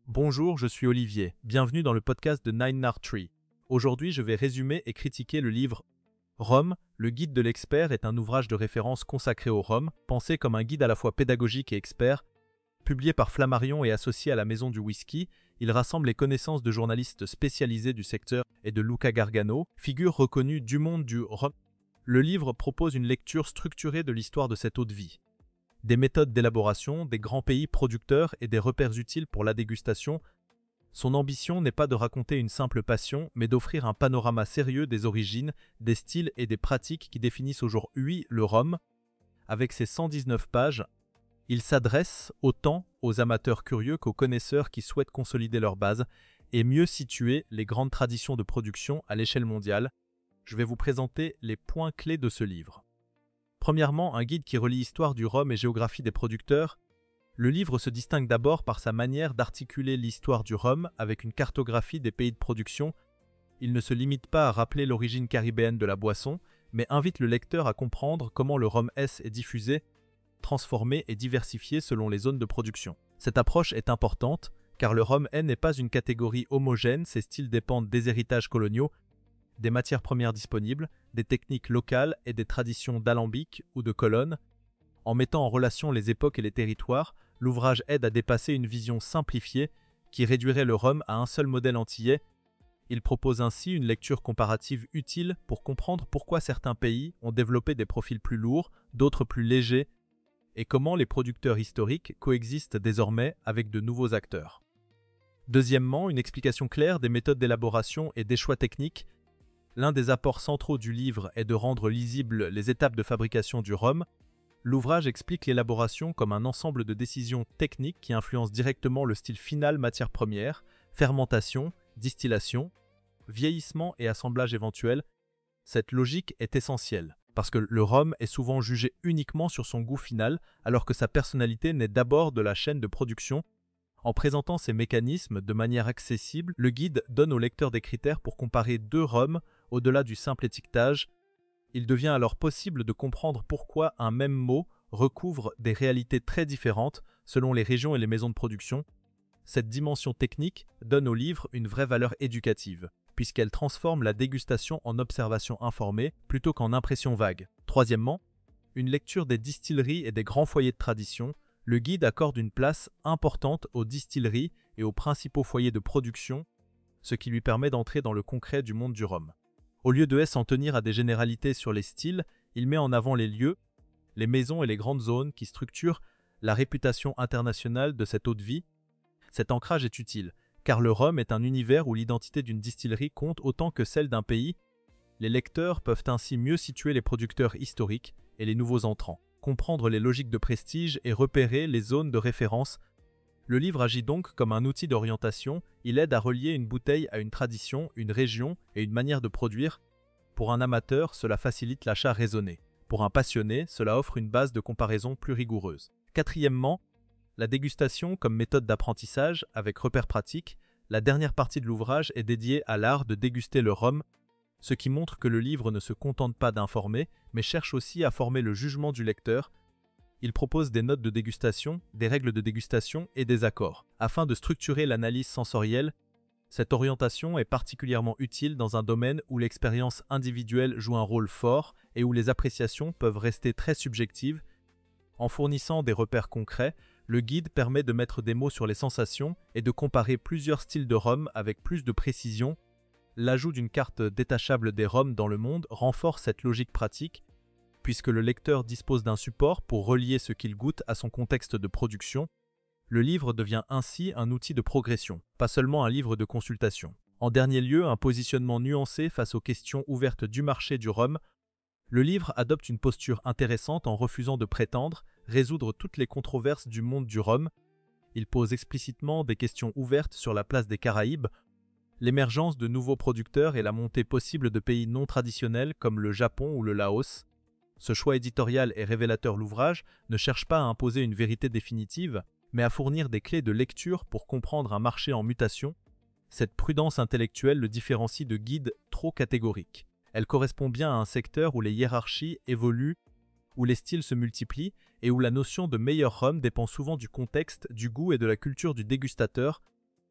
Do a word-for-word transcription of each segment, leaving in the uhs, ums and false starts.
Bonjour, je suis Olivier. Bienvenue dans le podcast de Nine Nard Tree. Aujourd'hui, je vais résumer et critiquer le livre Rome, le guide de l'expert est un ouvrage de référence consacré au rhum, pensé comme un guide à la fois pédagogique et expert. Publié par Flammarion et associé à la Maison du Whisky, il rassemble les connaissances de journalistes spécialisés du secteur et de Luca Gargano, figure reconnue du monde du rhum. Le livre propose une lecture structurée de l'histoire de cette eau-de-vie. Des méthodes d'élaboration, des grands pays producteurs et des repères utiles pour la dégustation. Son ambition n'est pas de raconter une simple passion, mais d'offrir un panorama sérieux des origines, des styles et des pratiques qui définissent aujourd'hui le rhum. Avec ses cent dix-neuf pages, il s'adresse autant aux amateurs curieux qu'aux connaisseurs qui souhaitent consolider leur base et mieux situer les grandes traditions de production à l'échelle mondiale. Je vais vous présenter les points clés de ce livre. Premièrement, un guide qui relie histoire du rhum et géographie des producteurs. Le livre se distingue d'abord par sa manière d'articuler l'histoire du rhum avec une cartographie des pays de production. Il ne se limite pas à rappeler l'origine caribéenne de la boisson, mais invite le lecteur à comprendre comment le rhum S est diffusé, transformé et diversifié selon les zones de production. Cette approche est importante, car le rhum N n'est pas une catégorie homogène, ses styles dépendent des héritages coloniaux, des matières premières disponibles, des techniques locales et des traditions d'alambic ou de colonne. En mettant en relation les époques et les territoires, l'ouvrage aide à dépasser une vision simplifiée qui réduirait le rhum à un seul modèle antillais. Il propose ainsi une lecture comparative utile pour comprendre pourquoi certains pays ont développé des profils plus lourds, d'autres plus légers, et comment les producteurs historiques coexistent désormais avec de nouveaux acteurs. Deuxièmement, une explication claire des méthodes d'élaboration et des choix techniques. L'un des apports centraux du livre est de rendre lisibles les étapes de fabrication du rhum. L'ouvrage explique l'élaboration comme un ensemble de décisions techniques qui influencent directement le style final matière première, fermentation, distillation, vieillissement et assemblage éventuel. Cette logique est essentielle, parce que le rhum est souvent jugé uniquement sur son goût final, alors que sa personnalité naît d'abord de la chaîne de production. En présentant ces mécanismes de manière accessible, le guide donne au lecteur des critères pour comparer deux rhums au-delà du simple étiquetage. Il devient alors possible de comprendre pourquoi un même mot recouvre des réalités très différentes selon les régions et les maisons de production. Cette dimension technique donne au livre une vraie valeur éducative, puisqu'elle transforme la dégustation en observation informée plutôt qu'en impression vague. Troisièmement, une lecture des distilleries et des grands foyers de tradition. Le guide accorde une place importante aux distilleries et aux principaux foyers de production, ce qui lui permet d'entrer dans le concret du monde du rhum. Au lieu de s'en tenir à des généralités sur les styles, il met en avant les lieux, les maisons et les grandes zones qui structurent la réputation internationale de cette eau-de-vie. Cet ancrage est utile, car le rhum est un univers où l'identité d'une distillerie compte autant que celle d'un pays. Les lecteurs peuvent ainsi mieux situer les producteurs historiques et les nouveaux entrants, comprendre les logiques de prestige et repérer les zones de référence. Le livre agit donc comme un outil d'orientation, il aide à relier une bouteille à une tradition, une région et une manière de produire. Pour un amateur, cela facilite l'achat raisonné. Pour un passionné, cela offre une base de comparaison plus rigoureuse. Quatrièmement, la dégustation comme méthode d'apprentissage avec repères pratiques. La dernière partie de l'ouvrage est dédiée à l'art de déguster le rhum, ce qui montre que le livre ne se contente pas d'informer, mais cherche aussi à former le jugement du lecteur. Il propose des notes de dégustation, des règles de dégustation et des accords. Afin de structurer l'analyse sensorielle, cette orientation est particulièrement utile dans un domaine où l'expérience individuelle joue un rôle fort et où les appréciations peuvent rester très subjectives. En fournissant des repères concrets, le guide permet de mettre des mots sur les sensations et de comparer plusieurs styles de rhum avec plus de précision. L'ajout d'une carte détachable des rhums dans le monde renforce cette logique pratique, puisque le lecteur dispose d'un support pour relier ce qu'il goûte à son contexte de production. Le livre devient ainsi un outil de progression, pas seulement un livre de consultation. En dernier lieu, un positionnement nuancé face aux questions ouvertes du marché du rhum. Le livre adopte une posture intéressante en refusant de prétendre résoudre toutes les controverses du monde du rhum. Il pose explicitement des questions ouvertes sur la place des Caraïbes, l'émergence de nouveaux producteurs et la montée possible de pays non traditionnels comme le Japon ou le Laos. Ce choix éditorial et révélateur. L'ouvrage ne cherche pas à imposer une vérité définitive, mais à fournir des clés de lecture pour comprendre un marché en mutation. Cette prudence intellectuelle le différencie de guides trop catégoriques. Elle correspond bien à un secteur où les hiérarchies évoluent, où les styles se multiplient et où la notion de meilleur rhum dépend souvent du contexte, du goût et de la culture du dégustateur.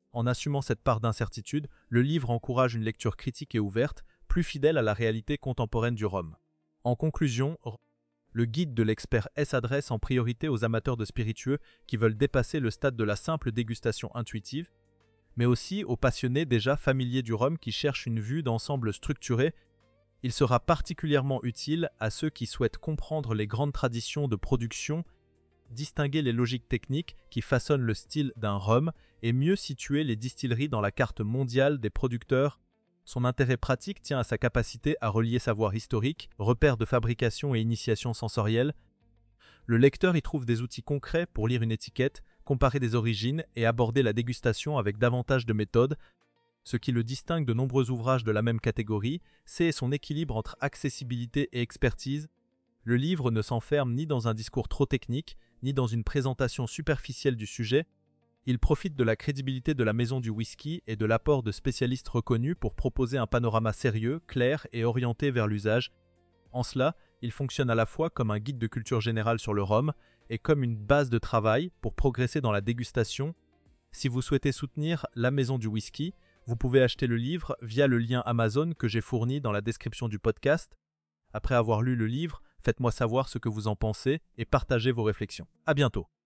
En assumant cette part d'incertitude, le livre encourage une lecture critique et ouverte, plus fidèle à la réalité contemporaine du rhum. En conclusion, le guide de l'expert s'adresse en priorité aux amateurs de spiritueux qui veulent dépasser le stade de la simple dégustation intuitive, mais aussi aux passionnés déjà familiers du rhum qui cherchent une vue d'ensemble structurée. Il sera particulièrement utile à ceux qui souhaitent comprendre les grandes traditions de production, distinguer les logiques techniques qui façonnent le style d'un rhum et mieux situer les distilleries dans la carte mondiale des producteurs. Son intérêt pratique tient à sa capacité à relier savoir historique, repères de fabrication et initiation sensorielle. Le lecteur y trouve des outils concrets pour lire une étiquette, comparer des origines et aborder la dégustation avec davantage de méthode. Ce qui le distingue de nombreux ouvrages de la même catégorie, c'est son équilibre entre accessibilité et expertise. Le livre ne s'enferme ni dans un discours trop technique, ni dans une présentation superficielle du sujet. Il profite de la crédibilité de la maison du whisky et de l'apport de spécialistes reconnus pour proposer un panorama sérieux, clair et orienté vers l'usage. En cela, il fonctionne à la fois comme un guide de culture générale sur le rhum et comme une base de travail pour progresser dans la dégustation. Si vous souhaitez soutenir la maison du whisky, vous pouvez acheter le livre via le lien Amazon que j'ai fourni dans la description du podcast. Après avoir lu le livre, faites-moi savoir ce que vous en pensez et partagez vos réflexions. À bientôt.